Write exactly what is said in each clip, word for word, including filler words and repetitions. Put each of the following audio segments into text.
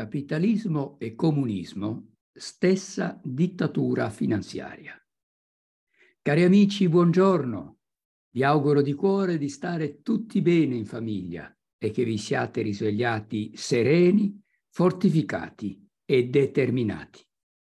Capitalismo e comunismo, stessa dittatura finanziaria. Cari amici, buongiorno. Vi auguro di cuore di stare tutti bene in famiglia e che vi siate risvegliati sereni, fortificati e determinati.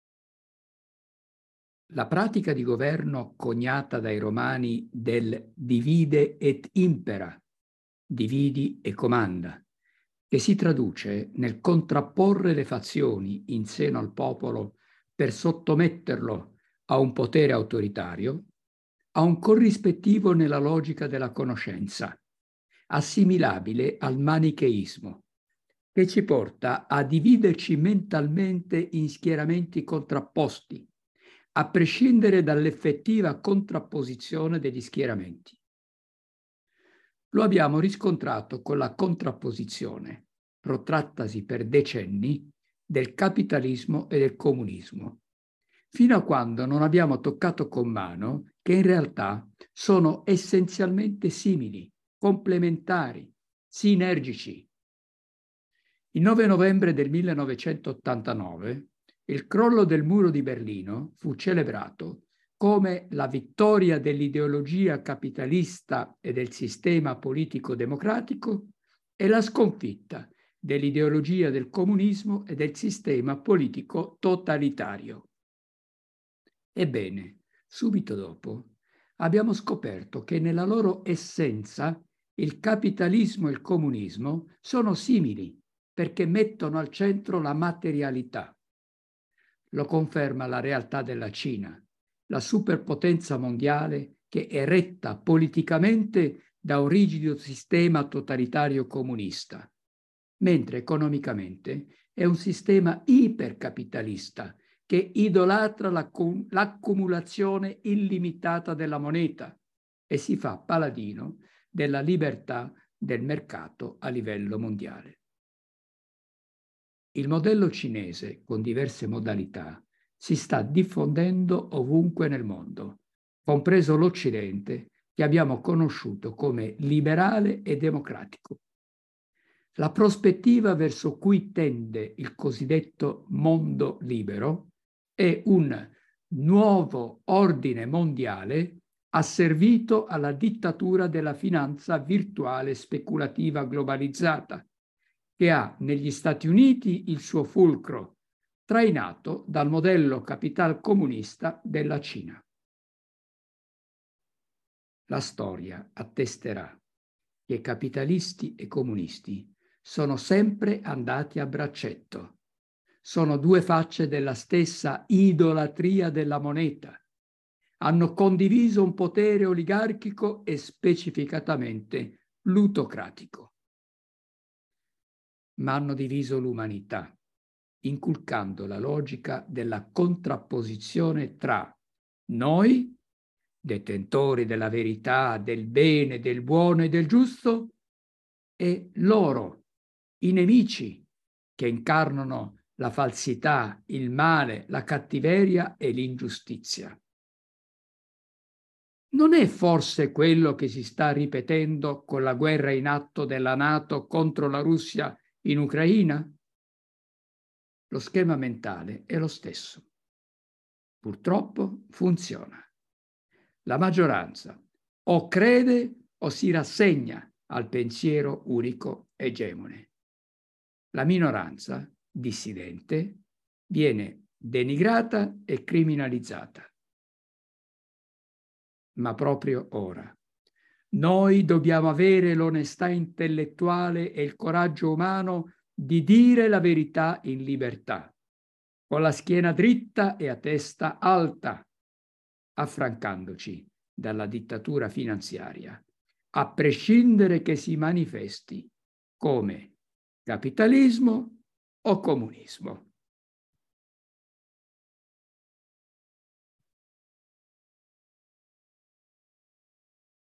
La pratica di governo coniata dai romani del divide et impera, dividi e comanda, che si traduce nel contrapporre le fazioni in seno al popolo per sottometterlo a un potere autoritario, ha un corrispettivo nella logica della conoscenza, assimilabile al manicheismo, che ci porta a dividerci mentalmente in schieramenti contrapposti, a prescindere dall'effettiva contrapposizione degli schieramenti. Lo abbiamo riscontrato con la contrapposizione, protrattasi per decenni, del capitalismo e del comunismo, fino a quando non abbiamo toccato con mano che in realtà sono essenzialmente simili, complementari, sinergici. Il nove novembre del millenovecentottantanove, il crollo del muro di Berlino fu celebrato come la vittoria dell'ideologia capitalista e del sistema politico democratico e la sconfitta dell'ideologia del comunismo e del sistema politico totalitario. Ebbene, subito dopo abbiamo scoperto che nella loro essenza il capitalismo e il comunismo sono simili perché mettono al centro la materialità. Lo conferma la realtà della Cina, la superpotenza mondiale che è retta politicamente da un rigido sistema totalitario comunista, mentre economicamente è un sistema ipercapitalista che idolatra l'accumulazione illimitata della moneta e si fa paladino della libertà del mercato a livello mondiale. Il modello cinese, con diverse modalità, si sta diffondendo ovunque nel mondo, compreso l'Occidente, che abbiamo conosciuto come liberale e democratico. La prospettiva verso cui tende il cosiddetto mondo libero è un nuovo ordine mondiale asservito alla dittatura della finanza virtuale speculativa globalizzata, che ha negli Stati Uniti il suo fulcro, trainato dal modello capital comunista della Cina. La storia attesterà che capitalisti e comunisti sono sempre andati a braccetto. Sono due facce della stessa idolatria della moneta. Hanno condiviso un potere oligarchico e specificatamente plutocratico. Ma hanno diviso l'umanità, inculcando la logica della contrapposizione tra noi, detentori della verità, del bene, del buono e del giusto, e loro, i nemici, che incarnano la falsità, il male, la cattiveria e l'ingiustizia. Non è forse quello che si sta ripetendo con la guerra in atto della NATO contro la Russia in Ucraina? Lo schema mentale è lo stesso. Purtroppo funziona. La maggioranza o crede o si rassegna al pensiero unico egemone. La minoranza, dissidente, viene denigrata e criminalizzata. Ma proprio ora noi dobbiamo avere l'onestà intellettuale e il coraggio umano di dire la verità in libertà, con la schiena dritta e a testa alta, affrancandoci dalla dittatura finanziaria, a prescindere che si manifesti come capitalismo o comunismo.